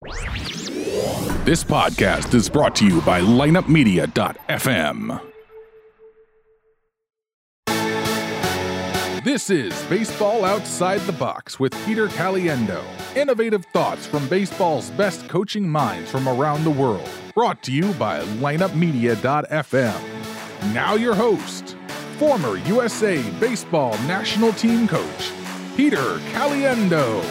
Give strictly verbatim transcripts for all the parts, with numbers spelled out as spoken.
This podcast is brought to you by lineup media dot f m. This is Baseball Outside the Box with Peter Caliendo. Innovative thoughts from baseball's best coaching minds from around the world. Brought to you by lineup media dot f m. Now your host, former U S A Baseball National Team Coach, Peter Caliendo.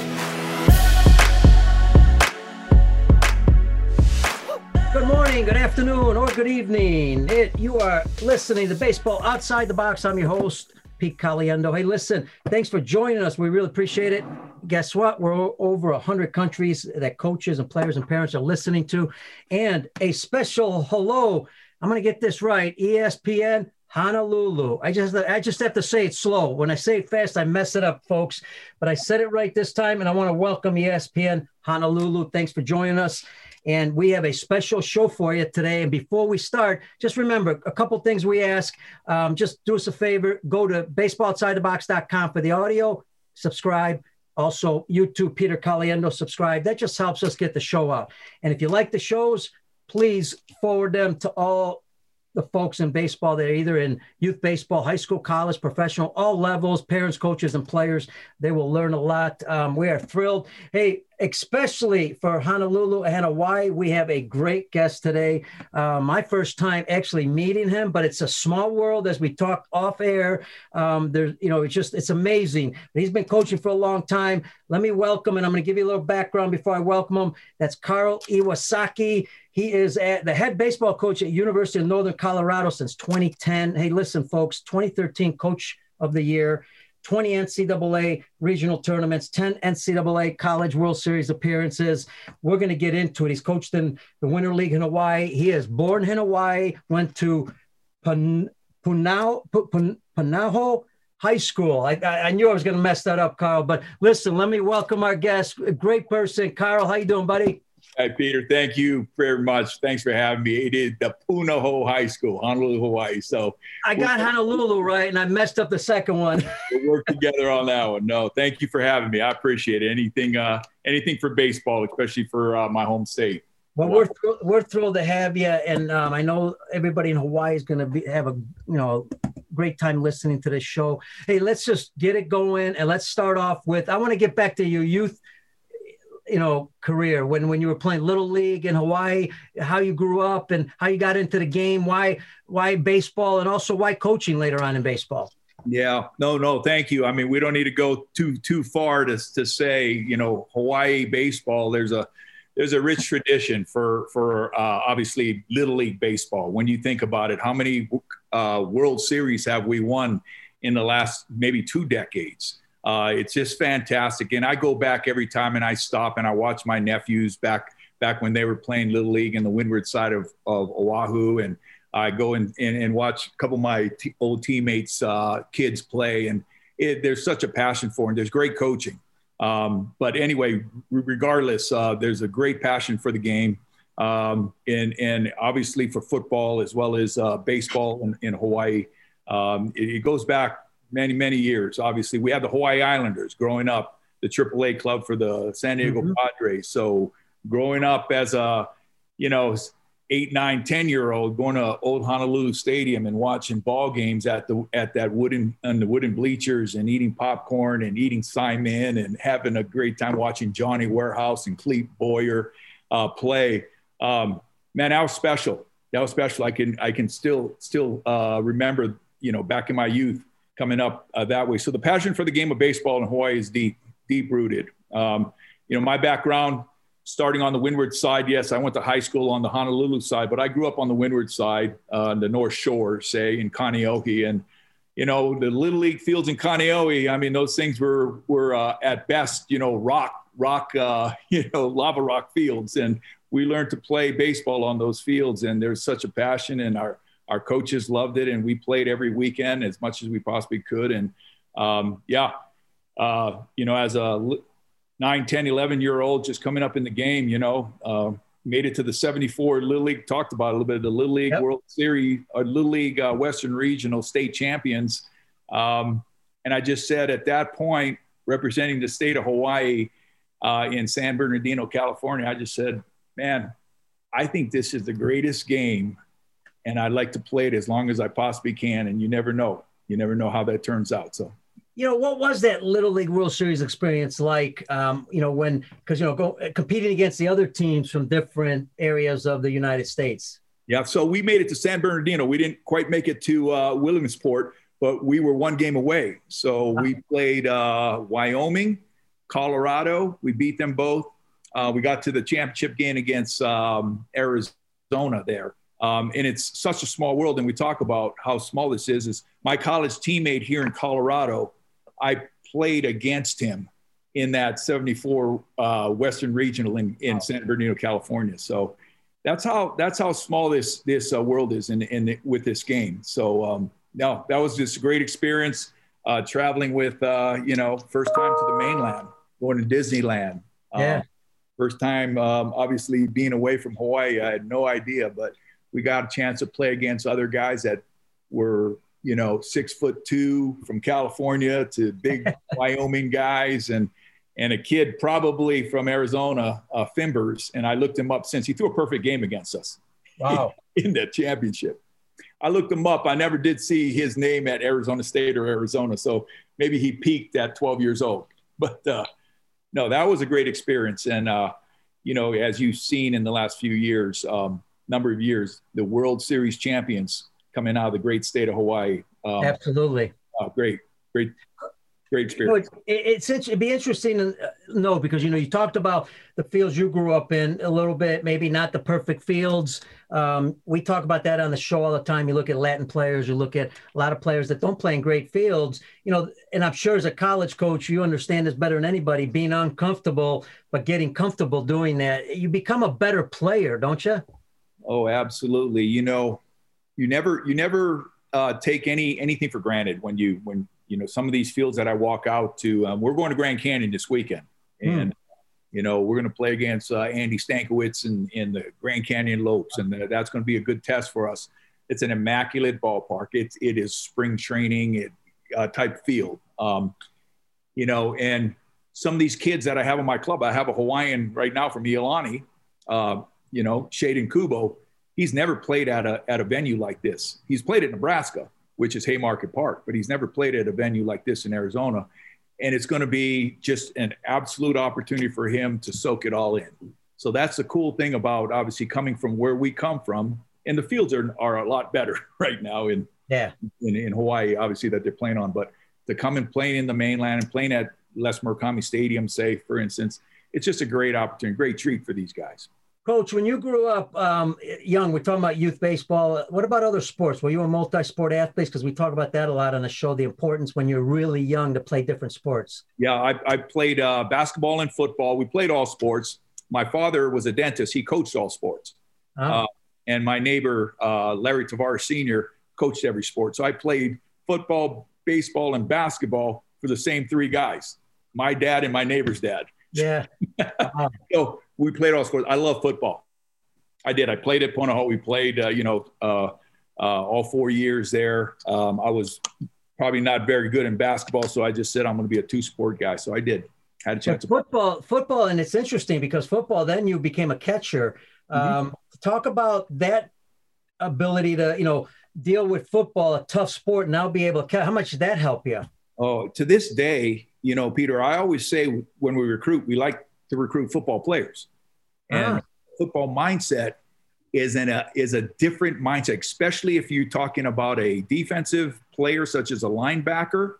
Good morning, good afternoon, or good evening. It, you are listening to Baseball Outside the Box. I'm your host, Pete Caliendo. Hey, listen, thanks for joining us. We really appreciate it. Guess what? We're o- over one hundred countries that coaches and players and parents are listening to. And a special hello, I'm going to get this right, E S P N Honolulu. I just I just have to say it slow. When I say it fast, I mess it up, folks. But I said it right this time, and I want to welcome E S P N Honolulu. Thanks for joining us. And we have a special show for you today. And before we start, just remember a couple things we ask. Um, just do us a favor. Go to baseball outside the box dot com for the audio. Subscribe. Also, YouTube, Peter Caliendo, subscribe. That just helps us get the show out. And if you like the shows, please forward them to all the folks in baseball that are either in youth baseball, high school, college, professional, all levels, parents, coaches, and players. They will learn a lot. Um, we are thrilled. Hey, especially for Honolulu and Hawaii, we have a great guest today. Uh, my first time actually meeting him, but it's a small world as we talked off air. Um, there's, you know, it's just, it's amazing. He's been coaching for a long time. Let me welcome, and I'm going to give you a little background before I welcome him. That's Carl Iwasaki. He is at the head baseball coach at University of Northern Colorado since twenty ten. Hey, listen, folks, twenty thirteen Coach of the Year, twenty N C double A regional tournaments, ten N C double A College World Series appearances. We're going to get into it. He's coached in the Winter League in Hawaii. He is born in Hawaii, went to Punao, Punahou High School. I, I knew I was going to mess that up, Carl. But listen, let me welcome our guest. A great person. Carl, how you doing, buddy? Hi, Peter. Thank you very much. Thanks for having me. It is the Punahou High School, Honolulu, Hawaii. So I got Honolulu right, and I messed up the second one. We'll work together on that one. No, thank you for having me. I appreciate it. Anything, uh, anything for baseball, especially for uh, my home state. Well, we're thr- we're thrilled to have you, and um, I know everybody in Hawaii is going to be have a you know great time listening to this show. Hey, let's just get it going, and let's start off with. I want to get back to your youth. you know, career when, when you were playing Little League in Hawaii, how you grew up and how you got into the game, why, why baseball, and also why coaching later on in baseball. Yeah, no, no, thank you. I mean, we don't need to go too, too far to, to say, you know, Hawaii baseball, there's a, there's a rich tradition for, for uh, obviously Little League baseball. When you think about it, how many uh, World Series have we won in the last maybe two decades? Uh, it's just fantastic. And I go back every time and I stop and I watch my nephews back back when they were playing Little League in the windward side of, of Oahu. And I go and, and, and watch a couple of my t- old teammates, uh, kids play. And it, there's such a passion for it. There's great coaching. Um, but anyway, regardless, uh, there's a great passion for the game. Um, and, and obviously for football as well as uh, baseball in, in Hawaii. Um, it, it goes back many, many years. Obviously, we had the Hawaii Islanders growing up, the triple A club for the San Diego mm-hmm. Padres. So growing up as a, you know, eight, nine, ten-year-old, going to old Honolulu Stadium and watching ball games at the at that wooden on the wooden bleachers and eating popcorn and eating Simon and having a great time watching Johnny Warehouse and Clete Boyer uh, play. Um, man, that was special. That was special. I can I can still still uh, remember, you know, back in my youth, coming up uh, that way. So the passion for the game of baseball in Hawaii is deep, deep rooted. Um, you know, my background starting on the windward side. Yes, I went to high school on the Honolulu side, but I grew up on the windward side, uh, the North Shore, say in Kaneohe. And, you know, the Little League fields in Kaneohe, I mean, those things were, were uh, at best, you know, rock, rock, uh, you know, lava rock fields. And we learned to play baseball on those fields. And there's such a passion, and our, Our coaches loved it, and we played every weekend as much as we possibly could. And, um, yeah, uh, you know, as a nine, ten, eleven-year-old just coming up in the game, you know, uh, made it to the seventy-four Little League, talked about a little bit of the Little League yep. World Series, or Little League uh, Western Regional state champions. Um, and I just said at that point, representing the state of Hawaii, uh, in San Bernardino, California. I just said, man, I think this is the greatest game, and I'd like to play it as long as I possibly can. And you never know. You never know how that turns out. So, you know, what was that Little League World Series experience like, um, you know, when, because, you know, go, competing against the other teams from different areas of the United States? Yeah, so we made it to San Bernardino. We didn't quite make it to uh, Williamsport, but we were one game away. So we played uh, Wyoming, Colorado. We beat them both. Uh, we got to the championship game against um, Arizona there. Um, and it's such a small world. And we talk about how small this is, is my college teammate here in Colorado, I played against him in that seventy-four uh, Western Regional in, in San Bernardino, California. So that's how, that's how small this, this uh, world is in, in the, with this game. So um, no, that was just a great experience uh, traveling with, uh, you know, first time to the mainland, going to Disneyland. Yeah. Um, First time, um, obviously, being away from Hawaii, I had no idea, but we got a chance to play against other guys that were, you know, six foot two from California to big Wyoming guys, and and a kid probably from Arizona, uh, Fimbers, and I looked him up since he threw a perfect game against us. Wow! In the championship, I looked him up. I never did see his name at Arizona State or Arizona, so maybe he peaked at twelve years old, but. Uh, No, that was a great experience. And, uh, you know, as you've seen in the last few years, um, number of years, the World Series champions coming out of the great state of Hawaii. Um, Absolutely. Uh, great, great, great You experience. know, it's, it's it'd be interesting to know because, you know, you talked about the fields you grew up in a little bit, maybe not the perfect fields. Um, we talk about that on the show all the time. You look at Latin players, you look at a lot of players that don't play in great fields, you know, and I'm sure as a college coach, you understand this better than anybody, being uncomfortable, but getting comfortable doing that. You become a better player, don't you? Oh, absolutely. You know, you never, you never uh, take any, anything for granted when you, when, you know, some of these fields that I walk out to, um, we're going to Grand Canyon this weekend. And, mm. you know, we're going to play against uh, Andy Stankiewicz in, in the Grand Canyon Lopes. And the, that's going to be a good test for us. It's an immaculate ballpark. It's, it is spring training it, uh, type field. Um, you know, and some of these kids that I have in my club, I have a Hawaiian right now from Iolani, uh, you know, Shaden Kubo. He's never played at a, at a venue like this. He's played at Nebraska, which is Haymarket Park, but he's never played at a venue like this in Arizona. And it's going to be just an absolute opportunity for him to soak it all in. So that's the cool thing about obviously coming from where we come from. And the fields are, are a lot better right now in, yeah. in, in Hawaii, obviously, that they're playing on. But to come and playing in the mainland and playing at Les Murakami Stadium, say, for instance, it's just a great opportunity, great treat for these guys. Coach, when you grew up um, young, we're talking about youth baseball. What about other sports? Were you a multi-sport athlete? Because we talk about that a lot on the show, the importance when you're really young to play different sports. Yeah, I, I played uh, basketball and football. We played all sports. My father was a dentist. He coached all sports. Oh. Uh, and my neighbor, uh, Larry Tavares Senior, coached every sport. So I played football, baseball, and basketball for the same three guys, my dad and my neighbor's dad. Yeah. Uh-huh. So we played all sports. I love football. I did. I played at Punahou. We played, uh, you know, uh, uh, all four years there. Um, I was probably not very good in basketball, so I just said I'm going to be a two-sport guy. So I did. Had a chance. But football, to- football, and it's interesting because football, then you became a catcher. Um, mm-hmm. Talk about that ability to, you know, deal with football, a tough sport, now be able to catch. How much did that help you? Oh, to this day, you know, Peter, I always say when we recruit, we like to recruit football players. And ah. football mindset is in a is a different mindset, especially if you're talking about a defensive player such as a linebacker,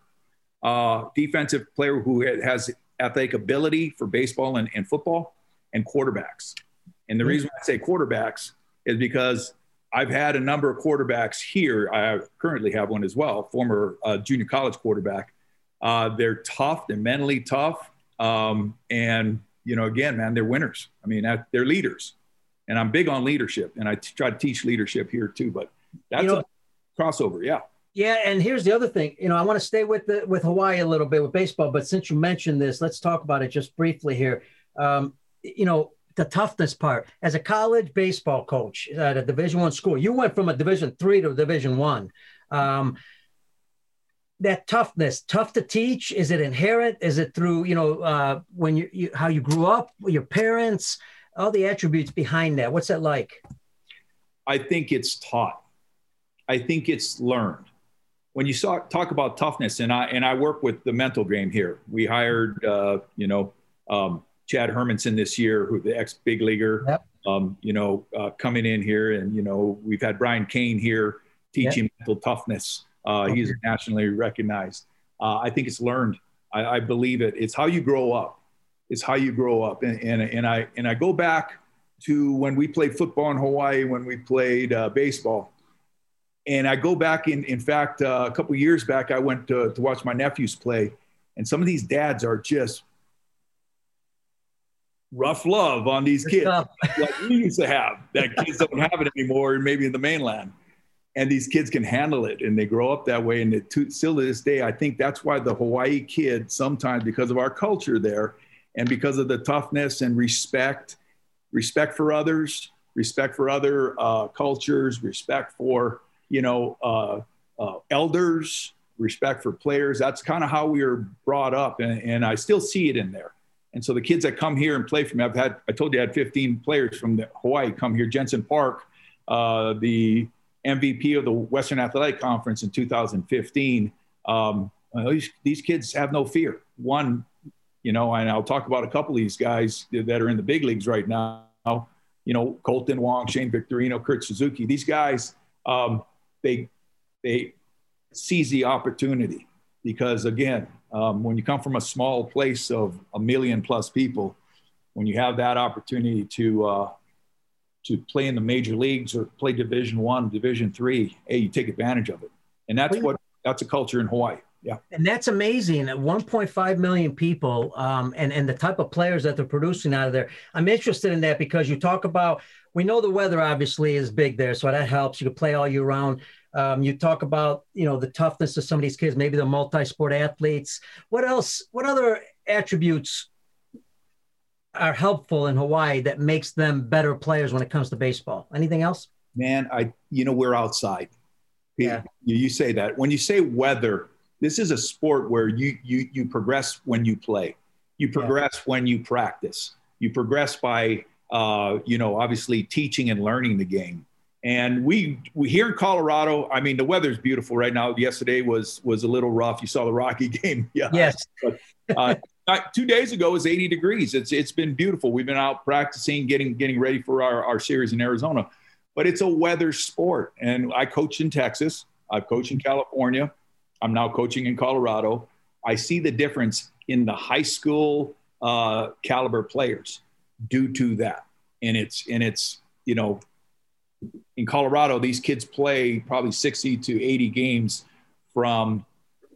uh, defensive player who has athletic ability for baseball and, and football, and quarterbacks. And the mm-hmm. reason I say quarterbacks is because I've had a number of quarterbacks here. I currently have one as well, former uh, junior college quarterback. Uh, they're tough, they're mentally tough. Um, and, you know, again, man, they're winners. I mean, that, they're leaders. And I'm big on leadership. And I t- try to teach leadership here too. But that's you know, a crossover, yeah. Yeah, and here's the other thing. You know, I want to stay with the, with Hawaii a little bit with baseball. But since you mentioned this, let's talk about it just briefly here. Um, you know, the toughness part. As a college baseball coach at a Division One school, you went from a Division Three to a Division One. Um, that toughness, tough to teach? Is it inherent? Is it through, you know, uh, when you, you, how you grew up, your parents, all the attributes behind that? What's that like? I think it's taught. I think it's learned. When you saw, talk about toughness, and I and I work with the mental game here. We hired, uh, you know, um, Chad Hermanson this year, who the ex big leaguer, yep. um, you know, uh, coming in here, and you know, we've had Brian Kane here teaching yep. mental toughness. Uh, okay. He's nationally recognized. Uh, I think it's learned. I, I believe it. It's how you grow up. It's how you grow up, and and and I and I go back to when we played football in Hawaii, when we played uh, baseball. And I go back in, in fact, uh, a couple of years back, I went to, to watch my nephews play. And some of these dads are just rough love on these kids like we used to have. That kids don't have it anymore, maybe in the mainland. And these kids can handle it, and they grow up that way. And it, to, still to this day, I think that's why the Hawaii kid, sometimes because of our culture there and because of the toughness and respect, respect for others, respect for other uh, cultures, respect for you know, uh, uh, elders, respect for players. That's kind of how we were brought up. And, and I still see it in there. And so the kids that come here and play for me, I've had, I told you I had fifteen players from the Hawaii come here. Jensen Park, uh, the M V P of the Western Athletic Conference in two thousand fifteen. Um, these, these kids have no fear. One, you know, and I'll talk about a couple of these guys that are in the big leagues right now. You know, Colton Wong, Shane Victorino, Kurt Suzuki, these guys, um, They they seize the opportunity because, again, um, when you come from a small place of a million plus people, when you have that opportunity to uh, to play in the major leagues or play Division One, Division Three, hey, you take advantage of it, and that's what that's a culture in Hawaii. Yeah, and that's amazing. one point five million people, um, and and the type of players that they're producing out of there. I'm interested in that because you talk about. We know the weather obviously is big there, so that helps. You can play all year round. Um, you talk about, you know, the toughness of some of these kids, maybe the multi-sport athletes. What else, what other attributes are helpful in Hawaii that makes them better players when it comes to baseball? Anything else? Man, I, you know, we're outside. Yeah. You, you say that. When you say weather, this is a sport where you, you, you progress when you play. You progress yeah. when you practice. You progress by, Uh, you know, obviously teaching and learning the game. And we, we here in Colorado, I mean, the weather's beautiful right now. Yesterday was was a little rough. You saw the Rocky game. Yeah. Yes. But, uh, two days ago it was eighty degrees. It's It's been beautiful. We've been out practicing, getting getting ready for our, our series in Arizona. But it's a weather sport. And I coached in Texas. I've coached in California. I'm now coaching in Colorado. I see the difference in the high school uh, caliber players due to that. And it's, and it's, you know, in Colorado, these kids play probably sixty to eighty games from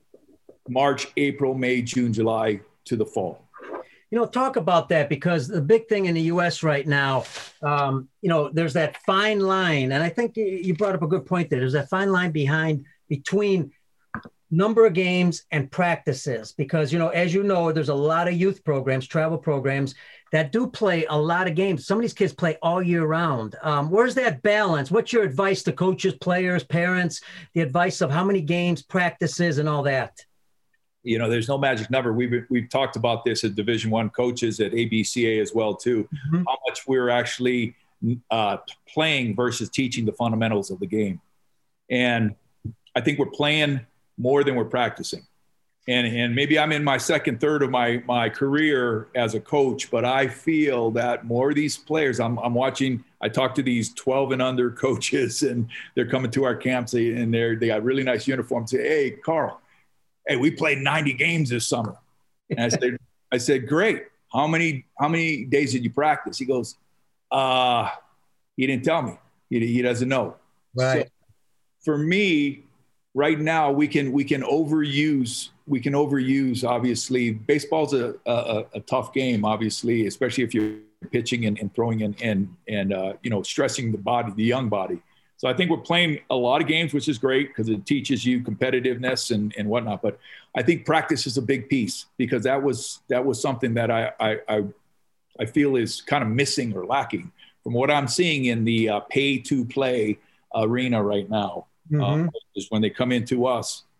March, April, May, June, July to the fall. You know, talk about that because the big thing in the U S right now, um, you know, there's that fine line. And I think you brought up a good point there. There's that fine line behind between number of games and practices, because, you know, as you know, there's a lot of youth programs, travel programs that do play a lot of games. Some of these kids play all year round. Um, where's that balance? What's your advice to coaches, players, parents, the advice of how many games, practices, and all that? You know, there's no magic number. We've, we've talked about this as Division One coaches at A B C A as well, too, mm-hmm. how much we're actually uh, playing versus teaching the fundamentals of the game. And I think we're playing more than we're practicing. And, and maybe I'm in my second third of my, my career as a coach, but I feel that more of these players, I'm, I'm watching, I talk to these twelve and under coaches and they're coming to our camps and they're, they got really nice uniforms. Say, hey, Carl, hey, we played ninety games this summer. And I said, I said, great. How many, how many days did you practice? He goes, uh, he didn't tell me. He, he doesn't know. Right. So for me, right now, we can we can overuse we can overuse. Obviously, baseball's a a, a tough game. Obviously, especially if you're pitching and, and throwing and and and uh, you know, stressing the body, the young body. So I think we're playing a lot of games, which is great because it teaches you competitiveness and, and whatnot. But I think practice is a big piece because that was that was something that I I I, I feel is kind of missing or lacking from what I'm seeing in the uh, pay to play arena right now. Mm-hmm. Uh, is when they come into us,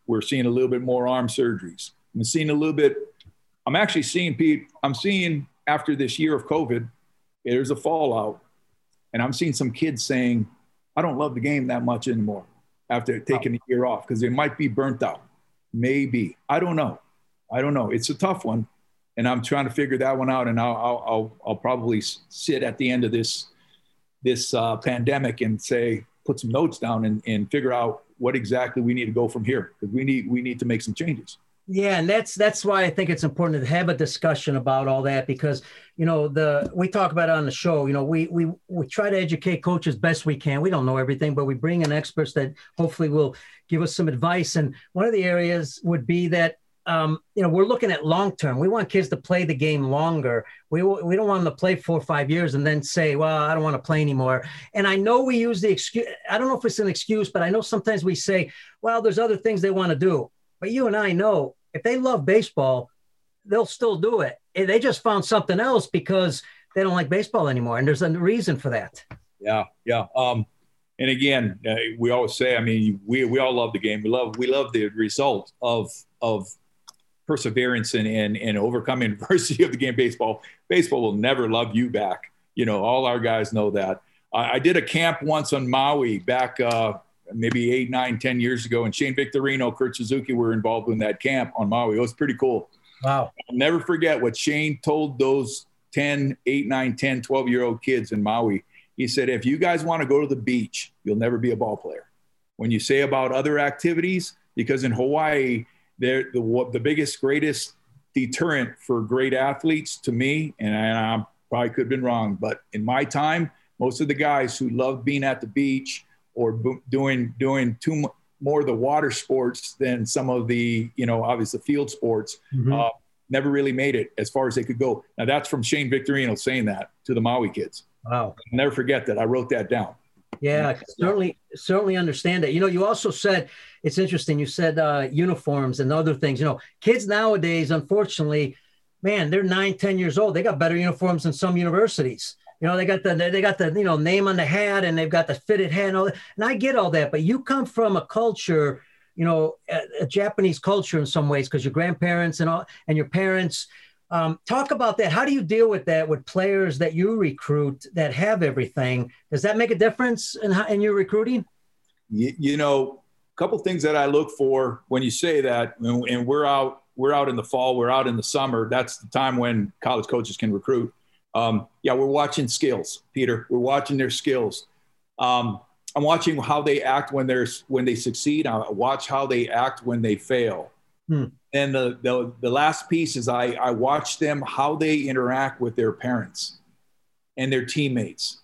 we're seeing a little bit more arm surgeries. I'm seeing a little bit. I'm actually seeing, Pete, I'm seeing after this year of COVID, there's a fallout. And I'm seeing some kids saying, I don't love the game that much anymore after taking a year off because they might be burnt out. Maybe. I don't know. I don't know. It's a tough one. And I'm trying to figure that one out. And I'll, I'll, I'll, I'll probably sit at the end of this, this uh, pandemic and say, put some notes down and, and figure out what exactly we need to go from here. Because we need, we need to make some changes. Yeah, and that's that's why I think it's important to have a discussion about all that because, you know, the we talk about it on the show, you know, we we we try to educate coaches best we can. We don't know everything, but we bring in experts that hopefully will give us some advice. And one of the areas would be that, um, you know, we're looking at long term. We want kids to play the game longer. We we don't want them to play four or five years and then say, well, I don't want to play anymore. And I know we use the excuse. I don't know if it's an excuse, but I know sometimes we say, well, there's other things they want to do. But you and I know if they love baseball, they'll still do it. They just found something else because they don't like baseball anymore. And there's a reason for that. Yeah. Yeah. Um, and again, uh, we always say, I mean, we, we all love the game. We love, we love the result of, of perseverance and, and, and overcoming adversity of the game. Baseball, baseball will never love you back. You know, all our guys know that. I, I did a camp once on Maui back, uh, maybe eight, nine, ten years ago. And Shane Victorino, Kurt Suzuki were involved in that camp on Maui. It was pretty cool. Wow. I'll never forget what Shane told those ten, eight, nine, ten, twelve-year-old kids in Maui. He said, if you guys want to go to the beach, you'll never be a ball player. When you say about other activities, because in Hawaii, they're the, the biggest, greatest deterrent for great athletes to me, and I, I probably could have been wrong, but in my time, most of the guys who loved being at the beach or doing doing too more of the water sports than some of the, you know, obviously field sports, mm-hmm. uh, never really made it as far as they could go. Now that's from Shane Victorino saying that to the Maui kids. Wow. I'll never forget that. I wrote that down. Yeah, I certainly, certainly understand it. You know, you also said, it's interesting, you said uh, uniforms and other things. You know, kids nowadays, unfortunately, man, they're nine, ten years old. They got better uniforms than some universities. You know, they got the they got the you know name on the hat and they've got the fitted hat and all that. And I get all that, but you come from a culture, you know, a, a Japanese culture in some ways because your grandparents and all and your parents. Um, talk about that. How do you deal with that with players that you recruit that have everything? Does that make a difference in how, in your recruiting? You, you know, a couple things that I look for when you say that, and, and we're out we're out in the fall, we're out in the summer. That's the time when college coaches can recruit. Um, yeah, we're watching skills, Peter. We're watching their skills. Um, I'm watching how they act when they're when they succeed. I watch how they act when they fail. Hmm. And the, the the last piece is I I watch them how they interact with their parents and their teammates,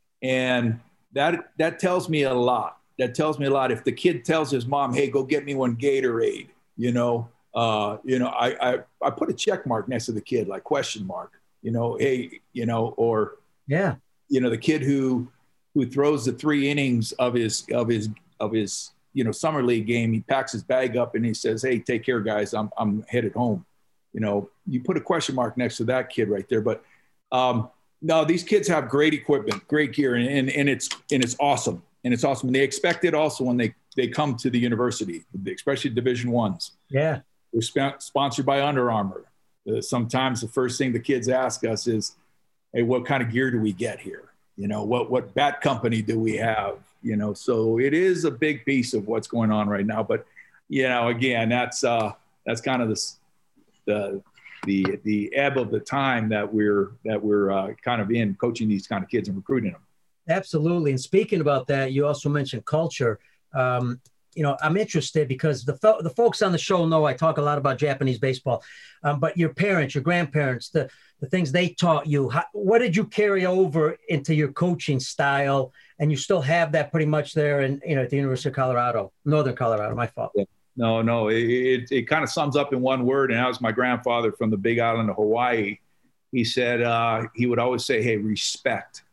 and that that tells me a lot. That tells me a lot. If the kid tells his mom, "Hey, go get me one Gatorade," you know, uh, you know, I, I I put a check mark next to the kid, like question mark. You know, hey, you know, or yeah, you know, the kid who who throws the three innings of his of his of his you know summer league game. He packs his bag up and he says, "Hey, take care, guys. I'm I'm headed home." You know, you put a question mark next to that kid right there. But um, no, these kids have great equipment, great gear, and, and and it's and it's awesome, and it's awesome. And they expect it also when they they come to the university, especially Division Ones. Yeah, we're sp- sponsored by Under Armour. Uh, sometimes the first thing the kids ask us is, "Hey, what kind of gear do we get here? You know, what what bat company do we have? You know." So it is a big piece of what's going on right now. But you know, again, that's uh, that's kind of the the the the ebb of the time that we're that we're uh, kind of in coaching these kind of kids and recruiting them. Absolutely. And speaking about that, you also mentioned culture. Um, You know, I'm interested because the fo- the folks on the show know I talk a lot about Japanese baseball, um, but your parents, your grandparents, the the things they taught you, how, what did you carry over into your coaching style? And you still have that pretty much there in, you know, at the University of Colorado, Northern Colorado, my fault. Yeah. No, no, it, it, it kind of sums up in one word. And that was my grandfather from the big island of Hawaii. He said, uh, he would always say, "Hey, respect."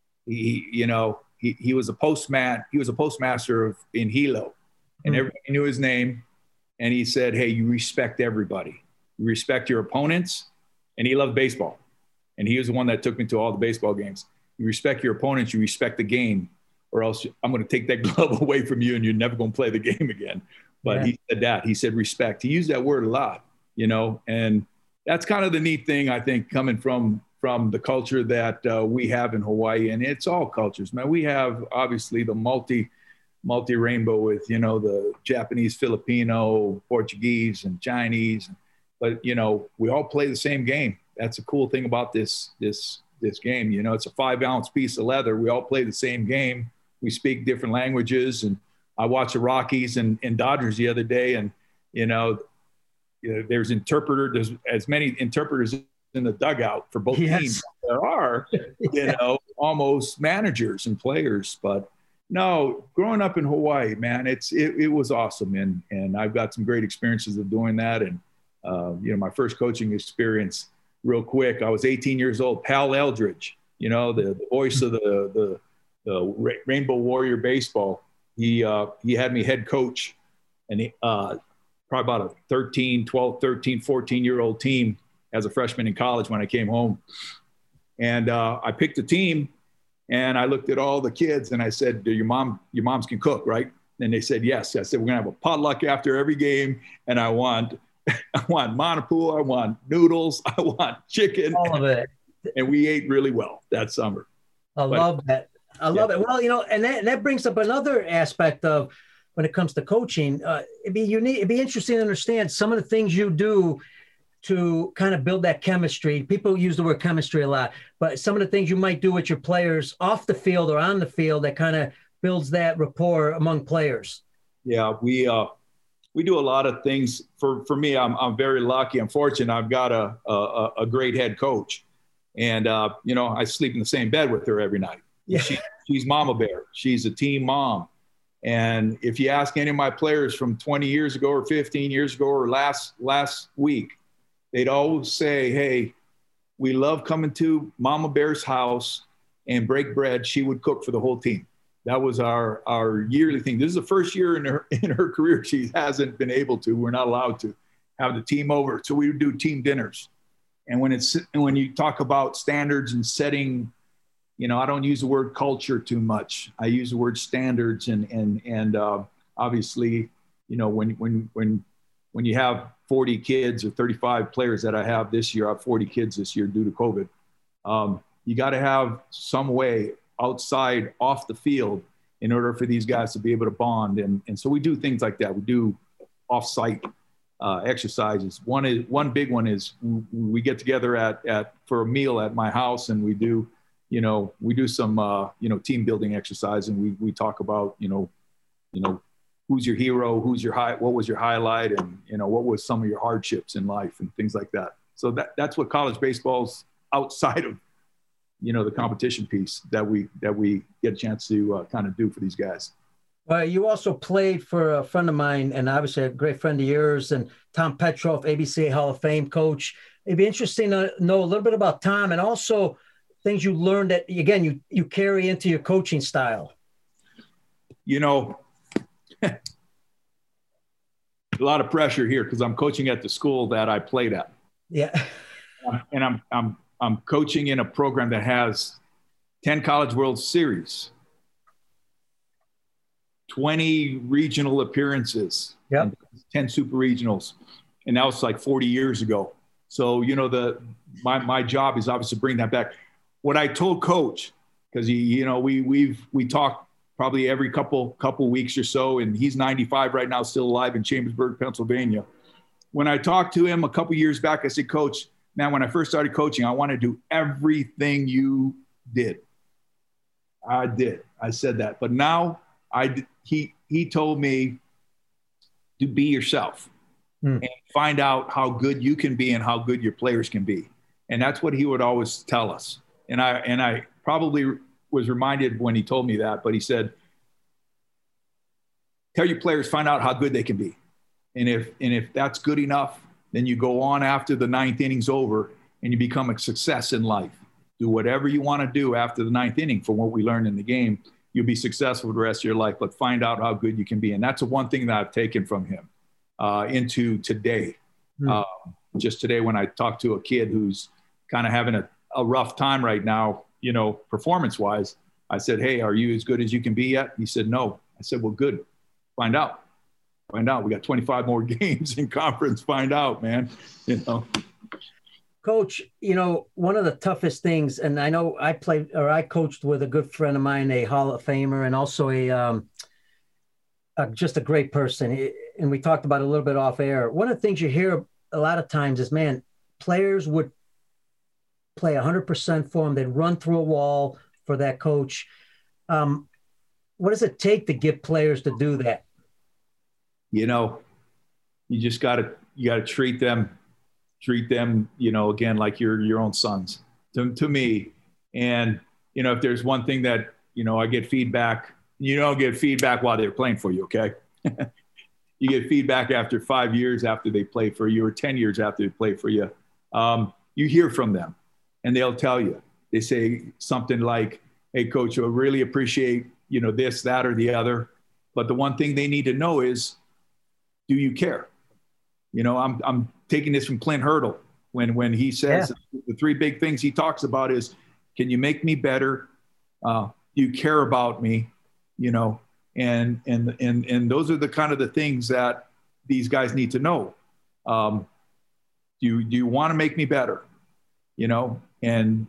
He, you know, he, he was a postman. He was a postmaster of in Hilo. And everybody knew his name. And he said, "Hey, you respect everybody. You respect your opponents." And he loved baseball. And he was the one that took me to all the baseball games. You respect your opponents, you respect the game, or else I'm going to take that glove away from you and you're never going to play the game again. but Yeah. he said that. He said respect. He used that word a lot, you know, and that's kind of the neat thing, I think, coming from from the culture that uh, we have in Hawaii. And it's all cultures, man. We have obviously the multi multi rainbow with, you know, the Japanese, Filipino, Portuguese, and Chinese. But, you know, we all play the same game. That's a cool thing about this this this game. You know, it's a five ounce piece of leather. We all play the same game. We speak different languages. And I watched the Rockies and, and Dodgers the other day, and, you know, you know, there's interpreter, there's as many interpreters in the dugout for both Yes. teams. There are, you Yeah. know, almost managers and players. But no, growing up in Hawaii, man, it's it, it was awesome, and and I've got some great experiences of doing that. And uh, you know, my first coaching experience, real quick, I was eighteen years old. Pal Eldridge, you know, the, the voice of the the, the Rainbow Warrior baseball. He uh, he had me head coach, and he, uh, probably about a thirteen, twelve, thirteen, fourteen year old team as a freshman in college when I came home. And uh, I picked a team, and I looked at all the kids and I said, "Do your mom, your moms can cook, right?" And they said, yes. I said, "We're gonna have a potluck after every game. And I want, I want manapu, I want noodles, I want chicken." All of it. And we ate really well that summer. I But- love that. I love it. Well, you know, and that, and that brings up another aspect of when it comes to coaching. Uh, it'd be unique. It'd be interesting to understand some of the things you do to kind of build that chemistry. People use the word chemistry a lot, but some of the things you might do with your players off the field or on the field that kind of builds that rapport among players. Yeah, we uh, we do a lot of things. For for me, I'm I'm very lucky. I'm fortunate. I've got a a, a great head coach, and uh, you know, I sleep in the same bed with her every night. Yeah. She, she's Mama Bear. She's a team mom. And if you ask any of my players from twenty years ago or fifteen years ago or last last week, they'd always say, "Hey, we love coming to Mama Bear's house and break bread. She would cook for the whole team." That was our, our yearly thing. This is the first year in her in her career she hasn't been able to. We're not allowed to have the team over. So we would do team dinners. And when it's and when you talk about standards and setting, you know, I don't use the word culture too much. I use the word standards, and and and uh, obviously, you know, when when when when you have forty kids or thirty-five players that I have this year, I have forty kids this year due to COVID. Um, you got to have some way outside, off the field, in order for these guys to be able to bond. And and so we do things like that. We do off-site uh, exercises. One is one big one is we get together at at for a meal at my house, and we do. You know, we do some, uh, you know, team building exercise, and we we talk about, you know, you know, who's your hero, who's your high, what was your highlight, and you know, what was some of your hardships in life and things like that. So that that's what college baseball's outside of, you know, the competition piece that we that we get a chance to uh, kind of do for these guys. Well, you also played for a friend of mine, and obviously a great friend of yours, and Tom Petroff, A B C Hall of Fame coach. It'd be interesting to know a little bit about Tom, and also things you learned that, again, you, you carry into your coaching style. You know, a lot of pressure here because I'm coaching at the school that I played at. Yeah. And I'm, I'm, I'm coaching in a program that has ten College World Series, twenty regional appearances, Yep. ten super regionals. And that was like forty years ago. So, you know, the, my, my job is obviously to bring that back. What I told Coach, because he, you know, we we've we talk probably every couple couple weeks or so, and he's ninety-five right now, still alive in Chambersburg, Pennsylvania. When I talked to him a couple years back, I said, "Coach, man, when I first started coaching, I want to do everything you did." I did. I said that, but now I he he told me to be yourself hmm. and find out how good you can be and how good your players can be, and that's what he would always tell us. And I and I probably was reminded when he told me that, but he said, "Tell your players, find out how good they can be. And if and if that's good enough, then you go on after the ninth inning's over and you become a success in life. Do whatever you want to do after the ninth inning from what we learned in the game. You'll be successful for the rest of your life, but find out how good you can be." And that's the one thing that I've taken from him uh, into today. Mm. Uh, just today when I talked to a kid who's kind of having a a rough time right now, you know, performance wise. I said, "Hey, are you as good as you can be yet?" He said, "No." I said, "Well, good. Find out." Find out. We got twenty-five more games in conference. Find out, man. You know. Coach, you know, one of the toughest things, and I know I played or I coached with a good friend of mine, a Hall of Famer, and also a, um, a just a great person. And we talked about it a little bit off air. One of the things you hear a lot of times is, man, players would play one hundred percent for them. They'd run through a wall for that coach. Um, what does it take to get players to do that? You know, you just got to you got to treat them. treat them, you know, again, like your, your own sons to, to me. And, you know, if there's one thing that, you know, I get feedback, you don't get feedback while they're playing for you. Okay. You get feedback after five years after they play for you, or ten years after they play for you. Um, you hear from them and they'll tell you, they say something like, hey coach, I really appreciate, you know, this, that, or the other. But the one thing they need to know is, do you care? You know, I'm, I'm, taking this from Clint Hurdle when, when he says yeah. the three big things he talks about is, can you make me better? Uh, do you care about me? You know, and, and, and, and those are the kind of the things that these guys need to know. Um, do you, do you want to make me better? You know, and,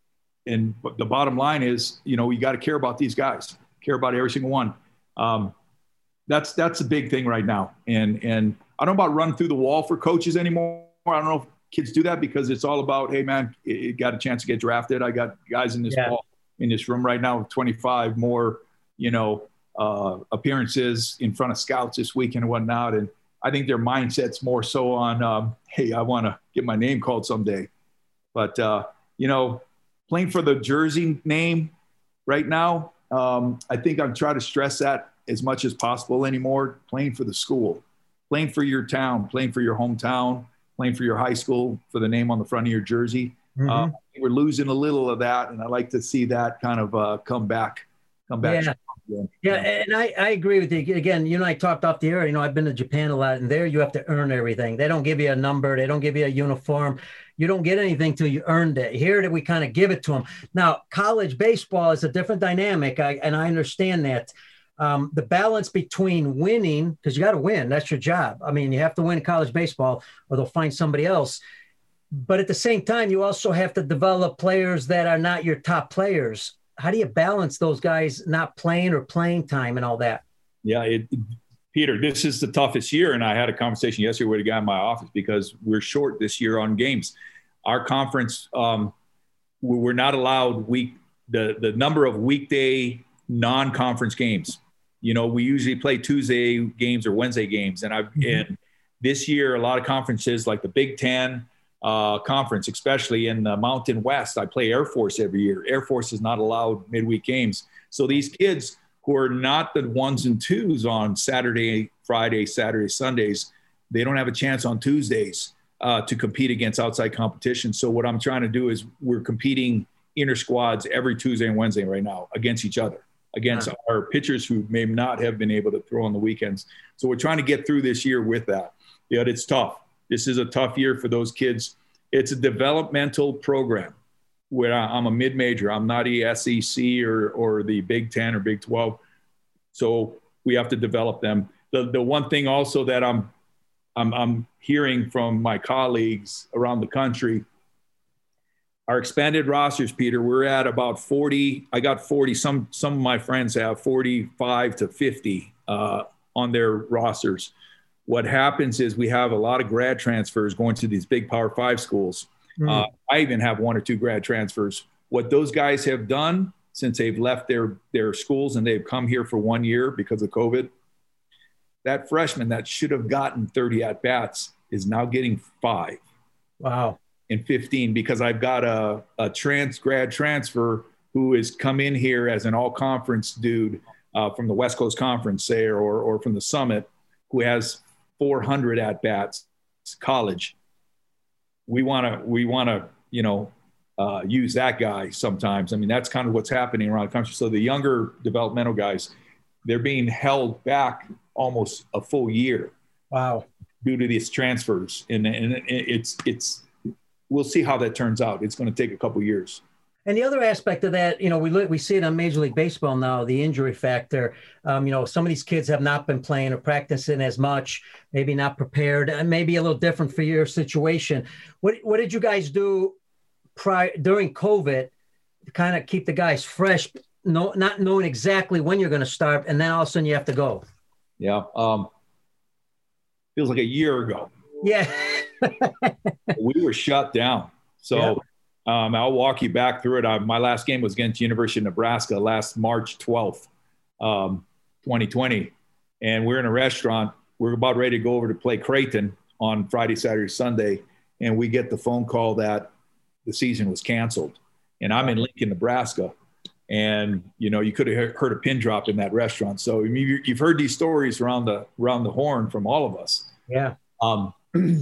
and the bottom line is, you know, you got to care about these guys, care about every single one. Um, that's, that's a big thing right now. And, and, I don't know about running through the wall for coaches anymore. I don't know if kids do that because it's all about, hey man, it got a chance to get drafted. I got guys in this yeah. ball, in this room right now with twenty-five more, you know, uh, appearances in front of scouts this week and whatnot. And I think their mindset's more so on, um, hey, I want to get my name called someday. But, uh, you know, playing for the jersey name right now, um, I think I'm trying to stress that as much as possible anymore, playing for the school. Playing for your town, playing for your hometown, playing for your high school, for the name on the front of your jersey. Mm-hmm. Uh, we're losing a little of that, and I like to see that kind of uh, come back, come back. Yeah, yeah, yeah. And I, I agree with you. Again, you know, I talked off the air. You know, I've been to Japan a lot, and there you have to earn everything. They don't give you a number. They don't give you a uniform. You don't get anything till you earned it. Here, that we kind of give it to them. Now, college baseball is a different dynamic, I, and I understand that. Um, the balance between winning, because you got to win, that's your job. I mean, you have to win college baseball or they'll find somebody else. But at the same time, you also have to develop players that are not your top players. How do you balance those guys not playing or playing time and all that? Yeah, it, Peter, this is the toughest year. And I had a conversation yesterday with a guy in my office because we're short this year on games. Our conference, um, we're not allowed week the, the number of weekday non-conference games. You know, we usually play Tuesday games or Wednesday games. And I've, mm-hmm. and this year, a lot of conferences like the Big Ten uh, conference, especially in the Mountain West, I play Air Force every year. Air Force is not allowed midweek games. So these kids who are not the ones and twos on Saturday, Friday, Saturday, Sundays, they don't have a chance on Tuesdays uh, to compete against outside competition. So what I'm trying to do is we're competing inter squads every Tuesday and Wednesday right now against each other, against yeah. our pitchers who may not have been able to throw on the weekends. So we're trying to get through this year with that. Yet it's tough. This is a tough year for those kids. It's a developmental program where I'm a mid-major. I'm not a S E C or, or the Big Ten or Big twelve. So we have to develop them. The, the one thing also that I'm, I'm, I'm hearing from my colleagues around the country, our expanded rosters, Peter, we're at about forty. I got forty. Some some of my friends have forty-five to fifty uh, on their rosters. What happens is we have a lot of grad transfers going to these big Power Five schools. Mm. Uh, I even have one or two grad transfers. What those guys have done since they've left their, their schools and they've come here for one year because of COVID, that freshman that should have gotten thirty at-bats is now getting five. Wow. And fifteen, because I've got a, a trans grad transfer who has come in here as an all-conference dude uh, from the West Coast Conference, say, or, or from the Summit, who has four hundred at-bats, college. We want to, we want to, you know, uh, use that guy sometimes. I mean, that's kind of what's happening around the country. So the younger developmental guys, they're being held back almost a full year. Wow. Due to these transfers. And, and it's, it's, we'll see how that turns out. It's going to take a couple of years. And the other aspect of that, you know, we look, we see it on Major League Baseball now, the injury factor. Um, you know, some of these kids have not been playing or practicing as much, maybe not prepared, and maybe a little different for your situation. What what did you guys do prior during COVID to kind of keep the guys fresh, no, not knowing exactly when you're going to start, and then all of a sudden you have to go? Yeah, um, feels like a year ago. Yeah, we were shut down. So. Yeah. Um, I'll walk you back through it. I, my last game was against University of Nebraska last March twelfth, um, twenty twenty. And we're in a restaurant. We're about ready to go over to play Creighton on Friday, Saturday, Sunday. And we get the phone call that the season was canceled. And I'm in Lincoln, Nebraska. And, you know, you could have heard a pin drop in that restaurant. So I mean, you've heard these stories around the, around the horn from all of us. Yeah. Um,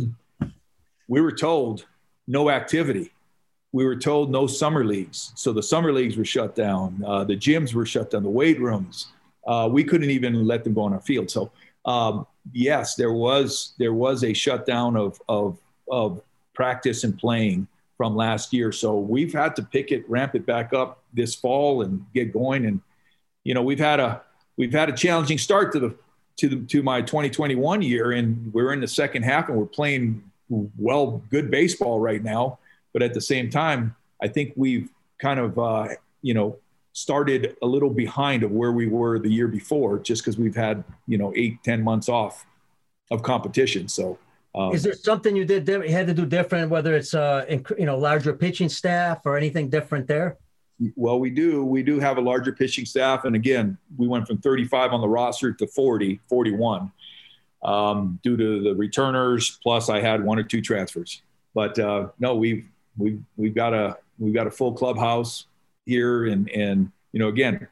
we were told no activity. We were told no summer leagues. So the summer leagues were shut down. Uh, the gyms were shut down, the weight rooms. Uh, we couldn't even let them go on our field. So um, yes, there was there was a shutdown of, of, of practice and playing from last year. So we've had to pick it, ramp it back up this fall and get going. And, you know, we've had a we've had a challenging start to the to the to my twenty twenty-one year. And we're in the second half and we're playing well, good baseball right now. But at the same time, I think we've kind of, uh, you know, started a little behind of where we were the year before, just because we've had, you know, eight, ten months off of competition. So um, is there something you did, you had to do different, whether it's, uh, you know, larger pitching staff or anything different there? Well, we do. We do have a larger pitching staff. And again, we went from thirty-five on the roster to forty, forty-one um, due to the returners. Plus I had one or two transfers. But uh, no, we've, We've we've got a we've got a full clubhouse here, and and you know again,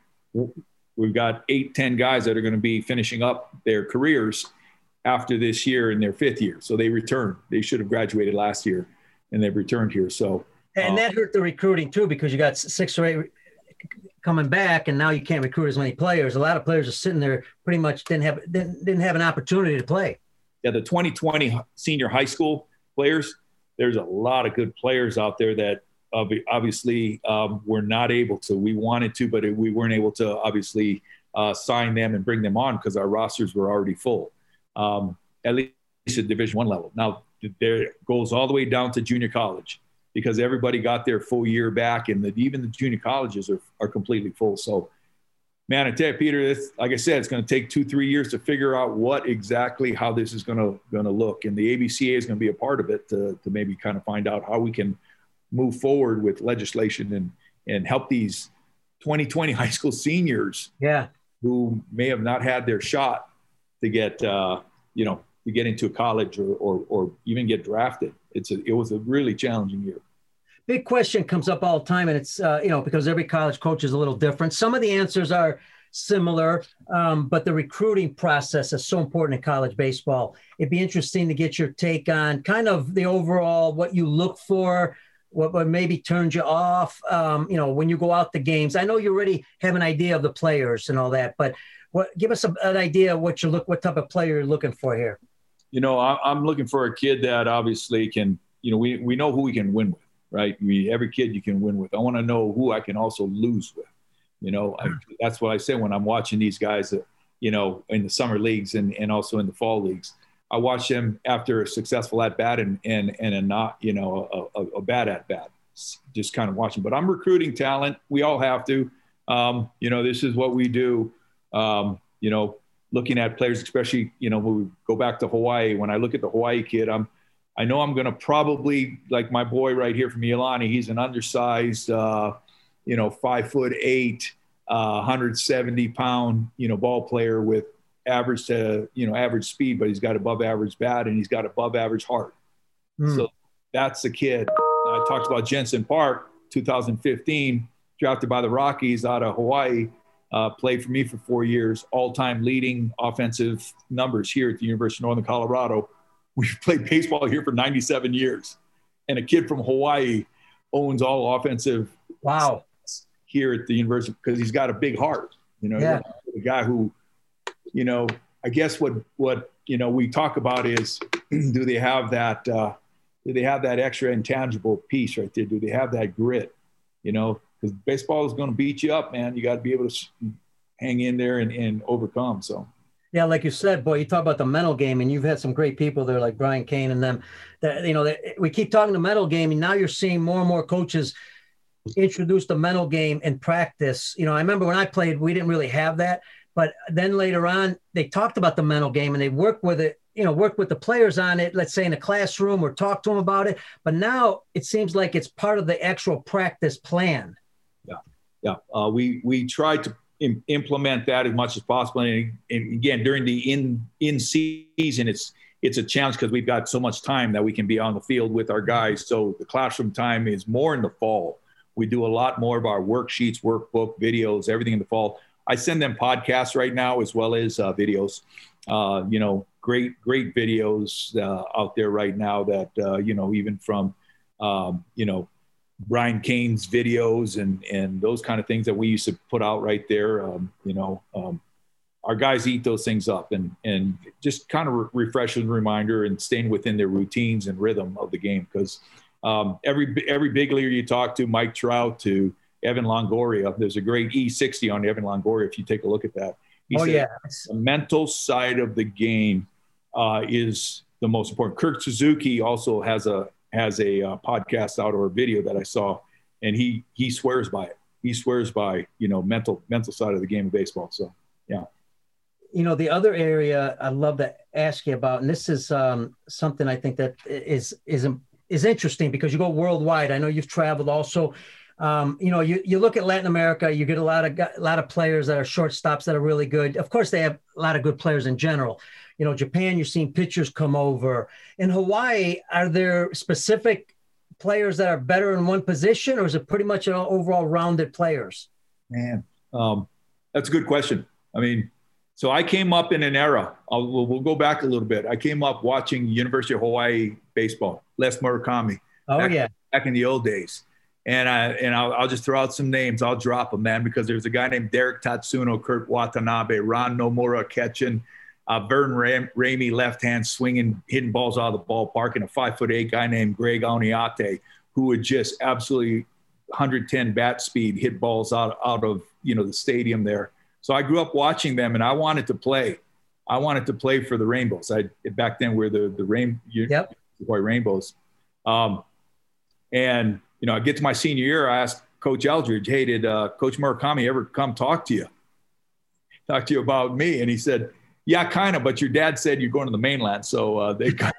we've got eight ten guys that are going to be finishing up their careers after this year in their fifth year. So they return. They should have graduated last year, and they've returned here. So and that hurt the recruiting too, because you got six or eight coming back, and now you can't recruit as many players. A lot of players are sitting there pretty much didn't have didn't, didn't have an opportunity to play. Yeah, the twenty twenty senior high school players. There's a lot of good players out there that obviously um, were not able to. We wanted to, but we weren't able to obviously uh, sign them and bring them on because our rosters were already full, um, at least at Division One level. Now, there goes all the way down to junior college because everybody got their full year back, and the, even the junior colleges are, are completely full. So, man, I tell you, Peter, this, like I said, it's going to take two, three years to figure out what exactly how this is going to going to look, and the A B C A is going to be a part of it to, to maybe kind of find out how we can move forward with legislation and and help these twenty twenty high school seniors, yeah, who may have not had their shot to get uh, you know to get into college or or, or even get drafted. It's a, it was a really challenging year. Big question comes up all the time, and it's, uh, you know, because every college coach is a little different. Some of the answers are similar, um, but the recruiting process is so important in college baseball. It'd be interesting to get your take on kind of the overall, what you look for, what, what maybe turns you off, um, you know, when you go out the games. I know you already have an idea of the players and all that, but what, give us a, an idea of what you look, what type of player you're looking for here. You know, I, I'm looking for a kid that obviously can, you know, we, we know who we can win with. Right. We, every kid you can win with. I want to know who I can also lose with. You know, I, that's what I say when I'm watching these guys, uh, you know, in the summer leagues and, and also in the fall leagues. I watch them after a successful at bat and, and, and a not, you know, a, a, a bad at bat, just kind of watching. But I'm recruiting talent. We all have to. Um, you know, this is what we do. Um, you know, looking at players, especially, you know, when we go back to Hawaii. When I look at the Hawaii kid, I'm, I know I'm going to probably, like my boy right here from Iolani, he's an undersized, uh, you know, five foot eight, uh, one hundred seventy pound, you know, ball player with average to, you know, average speed, but he's got above average bat and he's got above average heart. Mm. So that's the kid. I talked about Jensen Park, two thousand fifteen, drafted by the Rockies out of Hawaii, uh, played for me for four years, all-time leading offensive numbers here at the University of Northern Colorado. We've played baseball here for ninety-seven years. And a kid from Hawaii owns all offensive wow here at the university because he's got a big heart. You know, yeah. The guy who, you know, I guess what, what, you know, we talk about is, do they have that, uh, do they have that extra intangible piece right there? Do they have that grit? you know, because baseball is going to beat you up, man. You got to be able to hang in there and, and overcome. So. Yeah, like you said, boy, you talk about the mental game, and you've had some great people there, like Brian Cain and them. That you know, that we keep talking the mental game, and now you're seeing more and more coaches introduce the mental game in practice. You know, I remember when I played, we didn't really have that, but then later on, they talked about the mental game, and they worked with it. You know, work with the players on it. Let's say in a classroom, or talk to them about it. But now it seems like it's part of the actual practice plan. Yeah, yeah. Uh, we we tried to implement that as much as possible. And, and again, during the in in season, it's it's a challenge because we've got so much time that we can be on the field with our guys. So the classroom time is more in the fall. We do a lot more of our worksheets, workbook, videos, everything in the fall. I send them podcasts right now as well as uh, videos. Uh, you know, great great videos uh, out there right now that uh, you know, even from um, you know. Brian Cain's videos and, and those kind of things that we used to put out right there. Um, you know, um, our guys eat those things up, and, and just kind of re- refreshing reminder and staying within their routines and rhythm of the game. Cause um, every, every big leaguer you talk to, Mike Trout to Evan Longoria, there's a great E sixty on Evan Longoria. If you take a look at that, he oh said, yeah, the mental side of the game uh, is the most important. Kirk Suzuki also has a, has a uh, podcast out or a video that I saw, and he, he swears by it. He swears by, you know, mental, mental side of the game of baseball. So, yeah. You know, the other area I'd love to ask you about, and this is um, something I think that is, is, is interesting because you go worldwide. I know you've traveled also. Um, you know, you, you look at Latin America, you get a lot of, a lot of players that are shortstops that are really good. Of course, they have a lot of good players in general. You know, Japan, you're seeing pitchers come over. In Hawaii, are there specific players that are better in one position, or is it pretty much an overall rounded players? Man, um, that's a good question. I mean, so I came up in an era. I'll, we'll, we'll go back a little bit. I came up watching University of Hawaii baseball, Les Murakami. Oh, back, yeah. Back in the old days. And, I, and I'll, I'll just throw out some names. I'll drop them, man, because there's a guy named Derek Tatsuno, Kurt Watanabe, Ron Nomura catching, Uh, Vern Ram- Ramey, left-hand swinging, hitting balls out of the ballpark, and a five-foot-eight guy named Greg Oniate, who would just absolutely one hundred ten bat speed hit balls out, out of, you know, the stadium there. So I grew up watching them, and I wanted to play. I wanted to play for the Rainbows. I back then we were the the Rain, yep. Hawaii Rainbows. Um, and you know, I get to my senior year, I asked Coach Eldridge, "Hey, did uh, Coach Murakami ever come talk to you? Talk to you about me?" And he said, "Yeah, kind of, but your dad said you're going to the mainland." So uh, they kind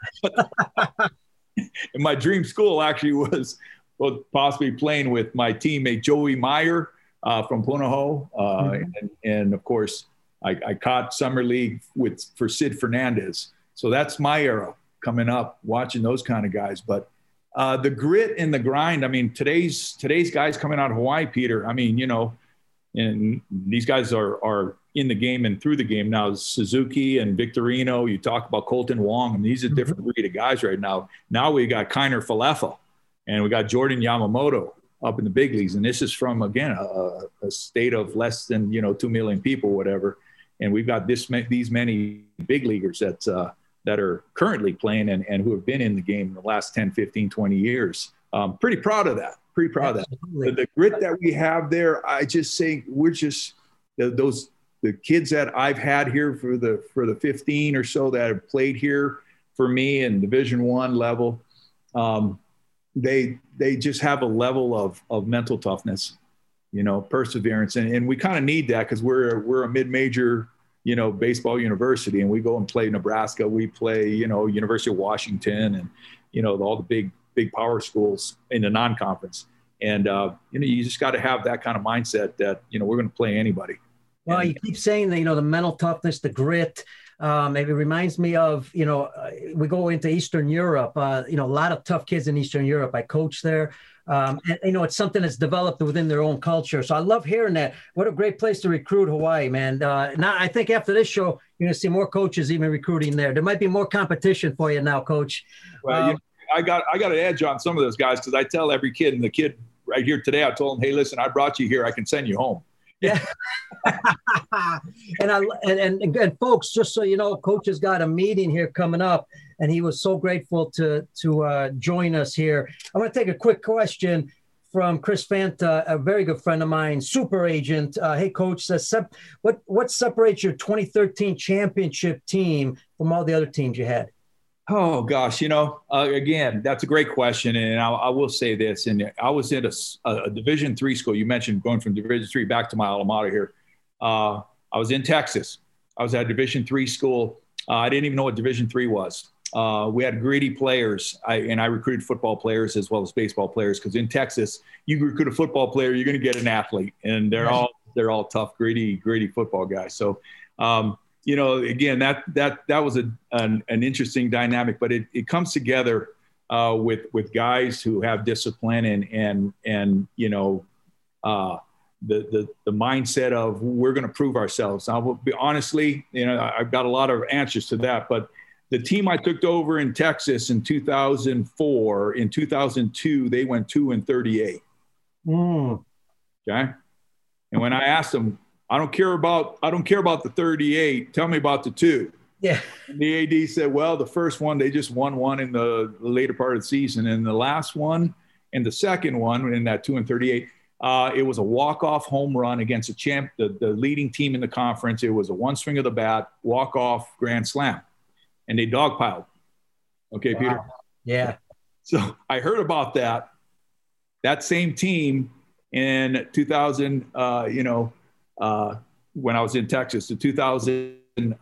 of and my dream school actually was, was possibly playing with my teammate Joey Meyer uh, from Punahou. Uh, mm-hmm. and, and of course, I, I caught summer league with for Sid Fernandez. So that's my era coming up, watching those kind of guys. But uh, the grit and the grind, I mean, today's today's guys coming out of Hawaii, Peter, I mean, you know, and these guys are are in the game and through the game now. Suzuki and Victorino, you talk about Colton Wong, and these are different breed of guys right now. Now we got Kiner Falefa, and we got Jordan Yamamoto up in the big leagues. And this is from, again, a, a state of less than, you know, two million people, whatever. And we've got this these many big leaguers that, uh, that are currently playing and, and who have been in the game in the last ten, fifteen, twenty years. Um, pretty proud of that. Pretty proud Absolutely. of that. The, the grit that we have there, I just say we're just the, those the kids that I've had here for the for the fifteen or so that have played here for me in Division One level. Um, they they just have a level of of mental toughness, you know, perseverance, and, and we kind of need that because we're we're a mid-major, you know, baseball university, and we go and play Nebraska, we play, you know, University of Washington, and you know, all the big big power schools in the non-conference, and uh, you know, you just got to have that kind of mindset that, you know, we're going to play anybody. Well, you keep saying that, you know, the mental toughness, the grit. Um, it reminds me of, you know, uh, we go into Eastern Europe, uh, you know, a lot of tough kids in Eastern Europe. I coach there. Um, and, you know, it's something that's developed within their own culture. So I love hearing that. What a great place to recruit, Hawaii, man. Uh, now, I think after this show, you're going to see more coaches even recruiting there. There might be more competition for you now, Coach. Well, um, you know, I got I got to edge on some of those guys because I tell every kid, and the kid right here today, I told him, hey, listen, I brought you here. I can send you home. Yeah. and I and, and and folks, just so you know, Coach has got a meeting here coming up, and he was so grateful to to uh, join us here. I'm going to take a quick question from Chris Fanta, a very good friend of mine, super agent. Uh, hey, Coach, says, sep- what what separates your twenty thirteen championship team from all the other teams you had? Oh, gosh, you know, uh, again, that's a great question. And I, I will say this, and I was in a, a Division three school. You mentioned going from Division three back to my alma mater here. Uh, I was in Texas. I was at a Division three school. Uh, I didn't even know what Division three was. Uh, we had greedy players, I, and I recruited football players as well as baseball players, because in Texas, you recruit a football player, you're going to get an athlete, and they're all they're all tough, greedy, greedy football guys. So, um, you know, again, that that that was a an, an interesting dynamic, but it, it comes together uh, with with guys who have discipline and and and you know uh, the the the mindset of we're going to prove ourselves. I will be honestly, you know, I've got a lot of answers to that, but the team I took over in Texas in two thousand four, in two thousand two, they went two and thirty-eight. Mm. Okay. And when I asked them, I don't care about, I don't care about the thirty-eight. Tell me about the two. Yeah. And the A D said, well, the first one, they just won one in the later part of the season. And the last one and the second one in that two and thirty-eight, uh, it was a walk-off home run against a champ, the, the leading team in the conference. It was a one swing of the bat, walk-off grand slam. And they dogpiled. Okay, wow. Peter? Yeah. So I heard about that. That same team in two thousand, uh, you know, uh, when I was in Texas, the two thousand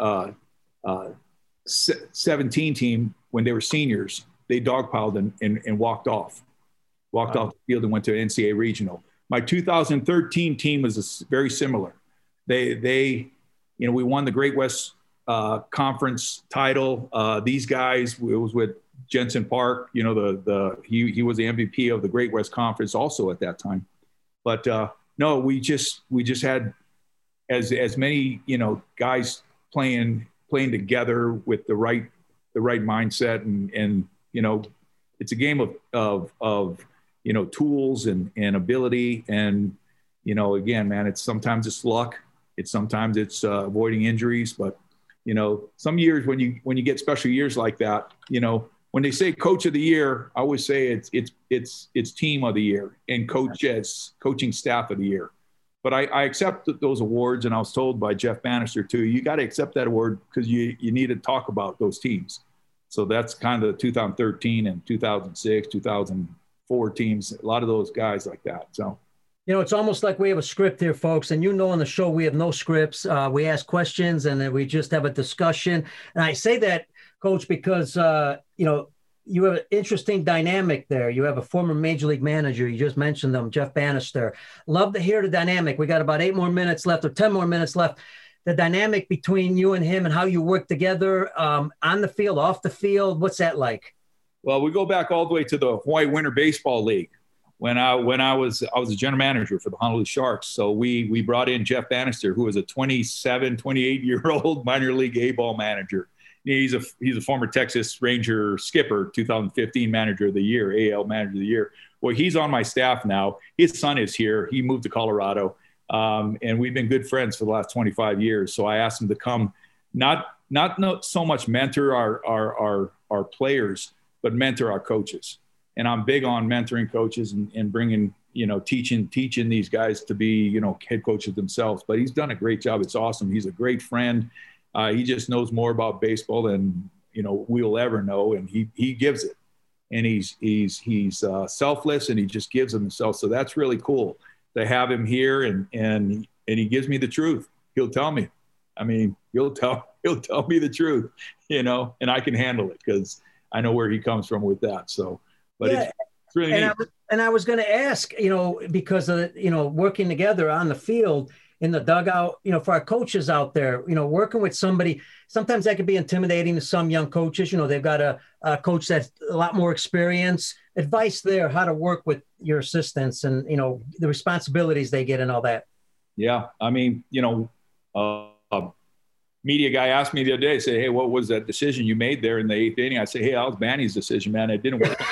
seventeen team, when they were seniors, they dogpiled and, and, and walked off. Walked wow. off the field and went to N C A A regional. My two thousand thirteen team was very similar. They, they, you know, we won the Great West Uh, conference title. Uh, these guys, it was with Jensen Park, you know, the, the, he, he was the M V P of the Great West Conference also at that time. But uh, no, we just, we just had as, as many, you know, guys playing, playing together with the right, the right mindset. And, and, you know, it's a game of, of, of, you know, tools and, and ability. And, you know, again, man, it's sometimes it's luck. It's sometimes it's uh, avoiding injuries, but you know, some years when you when you get special years like that, you know, when they say coach of the year, I always say it's it's it's it's team of the year and coach as coaching staff of the year. But I, I accept those awards, and I was told by Jeff Bannister too, you got to accept that award because you you need to talk about those teams. So that's kind of the two thousand thirteen and two thousand six, two thousand four teams. A lot of those guys like that. So. You know, it's almost like we have a script here, folks. And you know, on the show, we have no scripts. Uh, we ask questions and then we just have a discussion. And I say that, Coach, because, uh, you know, you have an interesting dynamic there. You have a former major league manager. You just mentioned them, Jeff Bannister. Love to hear the dynamic. We got about eight more minutes left or ten more minutes left. The dynamic between you and him and how you work together um, on the field, off the field. What's that like? Well, we go back all the way to the Hawaii Winter Baseball League. When I when I was I was a general manager for the Honolulu Sharks, so we we brought in Jeff Bannister, who was a twenty-seven, twenty-eight year old minor league A ball manager. He's a he's a former Texas Ranger skipper, two thousand fifteen manager of the year, A L manager of the year. Well, he's on my staff now. His son is here. He moved to Colorado, um, and we've been good friends for the last twenty-five years. So I asked him to come, not not not so much mentor our our our, our players, but mentor our coaches. And I'm big on mentoring coaches and, and bringing, you know, teaching, teaching these guys to be, you know, head coaches themselves. But he's done a great job. It's awesome. He's a great friend. Uh, he just knows more about baseball than, you know, we'll ever know. And he, he gives it. And he's, he's, he's uh, selfless and he just gives himself. So that's really cool to have him here. And, and, and he gives me the truth. He'll tell me, I mean, he'll tell, he'll tell me the truth, you know, and I can handle it because I know where he comes from with that. So, But yeah, it's, it's really and neat. I was, and I was going to ask, you know, because of, you know, working together on the field, in the dugout, you know, for our coaches out there, you know, working with somebody, sometimes that can be intimidating to some young coaches. You know, they've got a, a coach that's a lot more experience. Advice there, how to work with your assistants and, you know, the responsibilities they get and all that. Yeah. I mean, you know, uh, uh, media guy asked me the other day, say, hey, what was that decision you made there in the eighth inning? I say, hey, that was Manny's decision, man. It didn't work.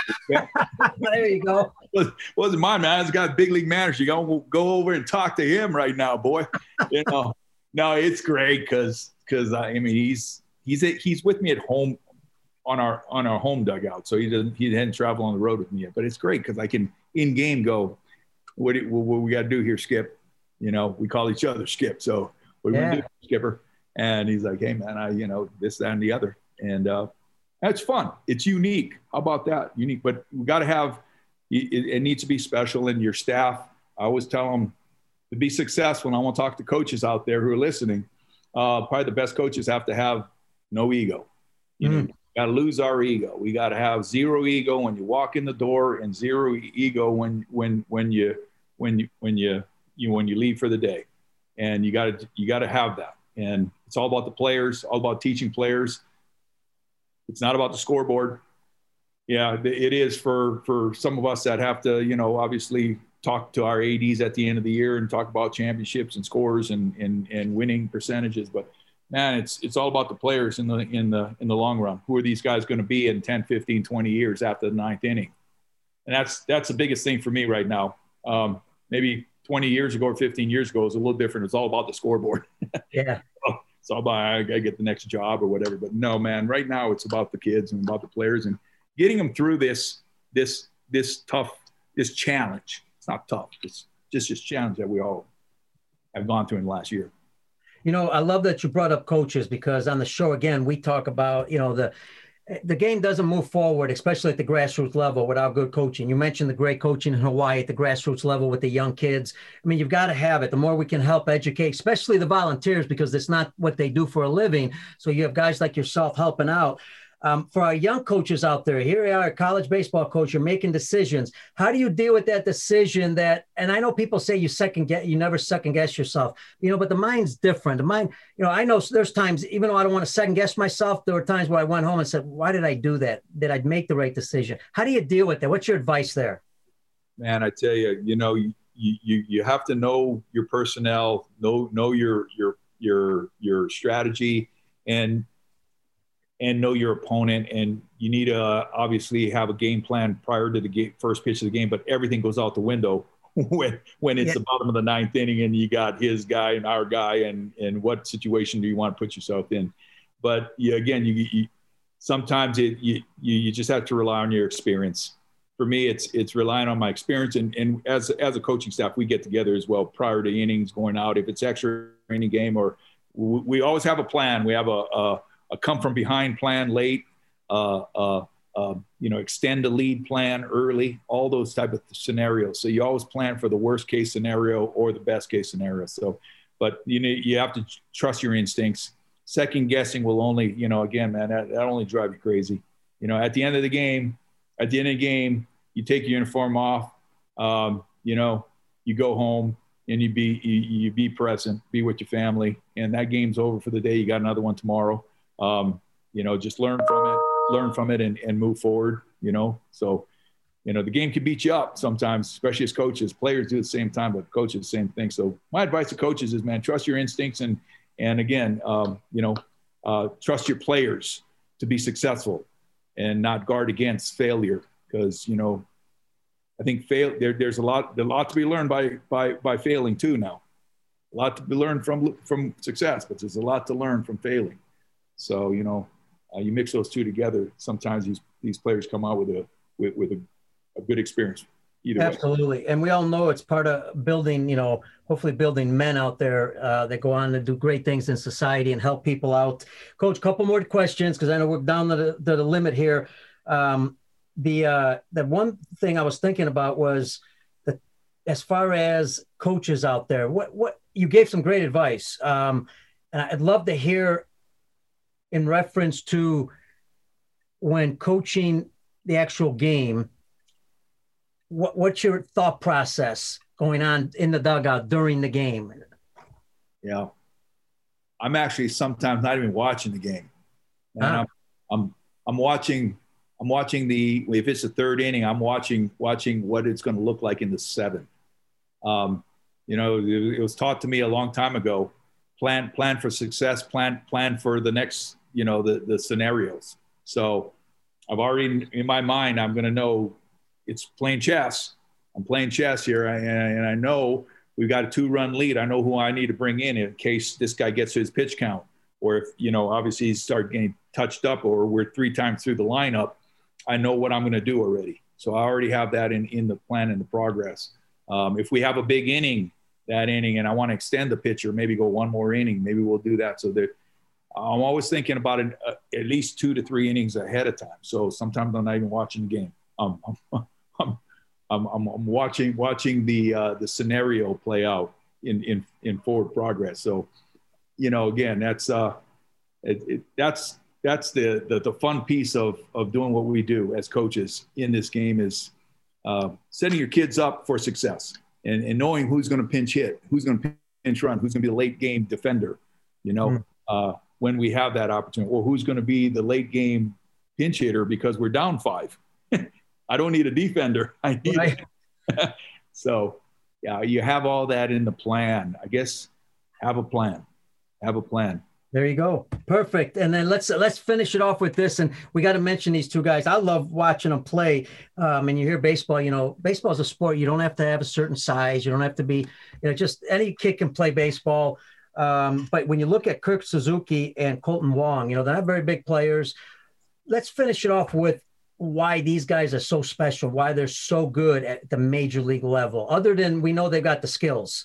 There you go. It wasn't mine, man. It's got a big league manager. You got to go over and talk to him right now, boy. You know, no, it's great because because I mean he's he's he's with me at home on our on our home dugout, so he doesn't he hadn't traveled on the road with me yet. But it's great because I can in game go, what, do, what we got to do here, Skip? You know, we call each other Skip. So what do yeah. we do, Skipper? And he's like, hey, man, I, you know, this, that, and the other. And uh, that's fun. It's unique. How about that? Unique. But we got to have, it, it needs to be special. And your staff, I always tell them to be successful. And I want to talk to coaches out there who are listening. Uh, probably the best coaches have to have no ego. You mm. know, got to lose our ego. We got to have zero ego when you walk in the door and zero ego when, when, when you, when you, when you, you, when you leave for the day. And you got to, you got to have that. And it's all about the players, all about teaching players. It's not about the scoreboard. Yeah, it is for, for some of us that have to, you know, obviously talk to our A Ds at the end of the year and talk about championships and scores and, and, and winning percentages. But man, it's, it's all about the players in the, in the, in the long run. Who are these guys going to be in ten, fifteen, twenty years after the ninth inning? And that's, that's the biggest thing for me right now. Um, maybe twenty years ago or fifteen years ago, it was a little different. It's all about the scoreboard. Yeah. It's all about, I gotta get the next job or whatever. But no, man, right now it's about the kids and about the players and getting them through this, this, this tough, this challenge. It's not tough. It's just this challenge that we all have gone through in the last year. You know, I love that you brought up coaches, because on the show, again, we talk about, you know, the, the game doesn't move forward, especially at the grassroots level, without good coaching. You mentioned the great coaching in Hawaii at the grassroots level with the young kids. I mean, you've got to have it. The more we can help educate, especially the volunteers, because it's not what they do for a living. So you have guys like yourself helping out. Um, for our young coaches out there, here we are, a college baseball coach, you're making decisions. How do you deal with that decision that, and I know people say you second guess, you never second guess yourself, you know, but the mind's different. The mind, you know, I know there's times, even though I don't want to second guess myself, there were times where I went home and said, why did I do that? Did I make the right decision? How do you deal with that? What's your advice there? Man, I tell you, you know, you, you, you have to know your personnel, know, know your, your, your, your strategy, and, and know your opponent. And you need to uh, obviously have a game plan prior to the game, first pitch of the game, but everything goes out the window when, when it's yeah. the bottom of the ninth inning and you got his guy and our guy, and, and what situation do you want to put yourself in? But yeah, again, you, you sometimes it, you, you just have to rely on your experience. For me, it's, it's relying on my experience. And, and as, as a coaching staff, we get together as well prior to innings going out. If it's extra inning game, or we, we always have a plan. We have a, a a come from behind plan late, uh, uh, uh, you know, extend the lead plan early, all those type of scenarios. So you always plan for the worst case scenario or the best case scenario. So, but you know, you have to trust your instincts. Second guessing will only, you know, again, man, that, that only drive you crazy. You know, at the end of the game, at the end of the game, you take your uniform off, um, you know, you go home and you be, you, you be present, be with your family, and that game's over for the day. You got another one tomorrow. Um, you know, just learn from it, learn from it and, and move forward, you know? So, you know, the game can beat you up sometimes, especially as coaches. Players do the same time, but coaches, the same thing. So my advice to coaches is, man, trust your instincts. And, and again, um, you know, uh, trust your players to be successful and not guard against failure. Because, you know, I think fail there, there's a lot, there's a lot to be learned by, by, by failing too now. A lot to be learned from, from success, but there's a lot to learn from failing. So, you know, uh, you mix those two together. Sometimes these, these players come out with a, with, with a, a good experience. Either Absolutely. way. And we all know it's part of building, you know, hopefully building men out there uh, that go on to do great things in society and help people out. Coach, a couple more questions, because I know we're down to the, to the limit here. Um, the, uh, the one thing I was thinking about was that as far as coaches out there, what, what you gave some great advice. Um, and I'd love to hear in reference to when coaching the actual game, what, what's your thought process going on in the dugout during the game? Yeah. I'm actually sometimes not even watching the game. And huh? I'm, I'm, I'm watching, I'm watching the, if it's the third inning, I'm watching, watching what it's going to look like in the seventh. Um, you know, it, it was taught to me a long time ago, plan, plan for success, plan, plan for the next, you know, the, the scenarios. So I've already, in my mind, I'm going to know it's playing chess. I'm playing chess here. And, and I know we've got a two run lead. I know who I need to bring in in case this guy gets his pitch count, or if, you know, obviously he's start getting touched up, or we're three times through the lineup. I know what I'm going to do already. So I already have that in, in the plan and the progress. Um, if we have a big inning that inning and I want to extend the pitcher, maybe go one more inning, maybe we'll do that. So that I'm always thinking about it uh, at least two to three innings ahead of time. So sometimes I'm not even watching the game. Um, I'm, I'm, I'm, I'm, I'm watching watching the uh, the scenario play out in, in in forward progress. So, you know, again, that's uh, it, it, that's that's the, the the fun piece of of doing what we do as coaches in this game is uh, setting your kids up for success and, and knowing who's going to pinch hit, who's going to pinch run, who's going to be the late game defender, you know, mm. uh, when we have that opportunity, or who's going to be the late game pinch hitter because we're down five. I don't need a defender. I need right. it. So, yeah, you have all that in the plan. I guess have a plan. Have a plan. There you go. Perfect. And then let's let's finish it off with this. And we got to mention these two guys. I love watching them play. Um, and you hear baseball, you know, baseball is a sport. You don't have to have a certain size. You don't have to be, you know, just any kid can play baseball. Um, but when you look at Kirk Suzuki and Colton Wong, you know, they're not very big players. Let's finish it off with why these guys are so special, why they're so good at the major league level, other than we know they've got the skills.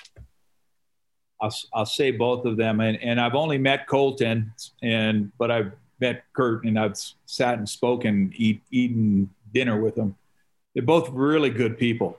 I'll, I'll say both of them. And, and I've only met Colton, and but I've met Kurt, and I've sat and spoken, eat, eaten dinner with them. They're both really good people.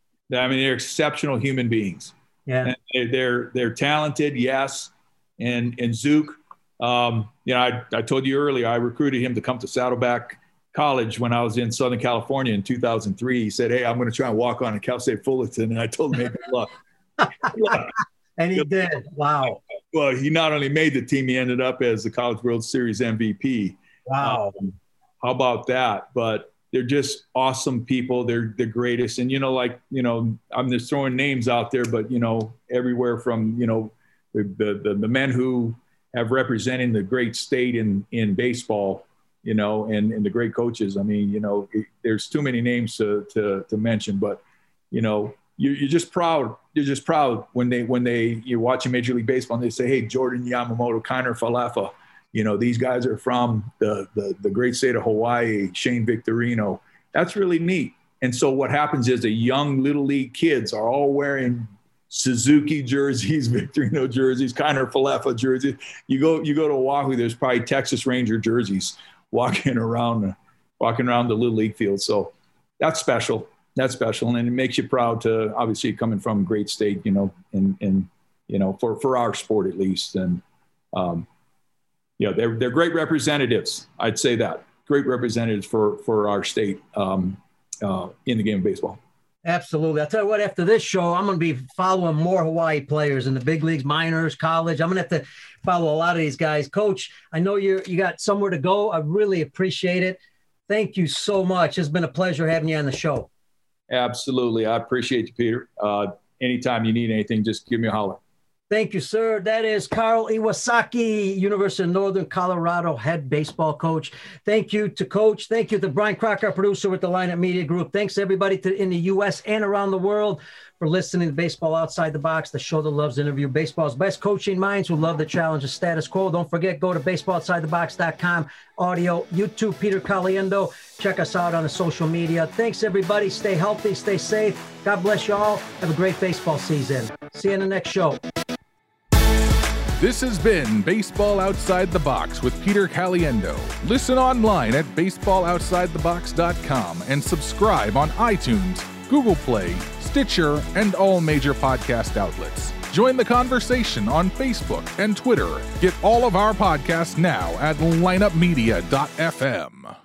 I mean, they're exceptional human beings. Yeah, and they're, they're, they're talented, yes. And, and Zook, um, you know, I, I told you earlier, I recruited him to come to Saddleback College when I was in Southern California in two thousand three. He said, "Hey, I'm going to try and walk on at Cal State Fullerton." And I told him, "Hey, good luck." Good luck. And he did. Wow. Well, he not only made the team, he ended up as the College World Series M V P. Wow. Um, how about that? But they're just awesome people. They're the greatest. And, you know, like, you know, I'm just throwing names out there, but, you know, everywhere from, you know, the the, the men who have represented the great state in, in baseball, you know, and, and the great coaches. I mean, you know, it, there's too many names to, to, to mention, but, you know, you, you're just proud. You're just proud when they, when they, you're watching Major League Baseball and they say, "Hey, Jordan Yamamoto, Kiner Falefa, you know, these guys are from the, the, the great state of Hawaii, Shane Victorino." That's really neat. And so what happens is the young little league kids are all wearing Suzuki jerseys, Victorino jerseys, Kiner Falefa jerseys. You go, you go to Oahu, there's probably Texas Ranger jerseys walking around, walking around the little league field. So that's special. That's special. And it makes you proud to obviously coming from a great state, you know, and, and, you know, for, for our sport at least. And, um, you know, they're, they're great representatives. I'd say that great representatives for, for our state um, uh, in the game of baseball. Absolutely. I'll tell you what, after this show, I'm going to be following more Hawaii players in the big leagues, minors, college. I'm going to have to follow a lot of these guys. Coach, I know you you got somewhere to go. I really appreciate it. Thank you so much. It's been a pleasure having you on the show. Absolutely. I appreciate you, Peter. Uh, anytime you need anything, just give me a holler. Thank you, sir. That is Carl Iwasaki, University of Northern Colorado head baseball coach. Thank you to Coach. Thank you to Brian Crocker, producer with the Lineup Media Group. Thanks everybody to, in the U S and around the world for listening to Baseball Outside the Box, the show that loves to interview baseball's best coaching minds who love the challenge of status quo. Don't forget, go to baseball outside the box dot com, audio, YouTube, Peter Caliendo. Check us out on the social media. Thanks, everybody. Stay healthy, stay safe. God bless you all. Have a great baseball season. See you in the next show. This has been Baseball Outside the Box with Peter Caliendo. Listen online at baseball outside the box dot com and subscribe on iTunes, Google Play, Stitcher, and all major podcast outlets. Join the conversation on Facebook and Twitter. Get all of our podcasts now at lineup media dot f m.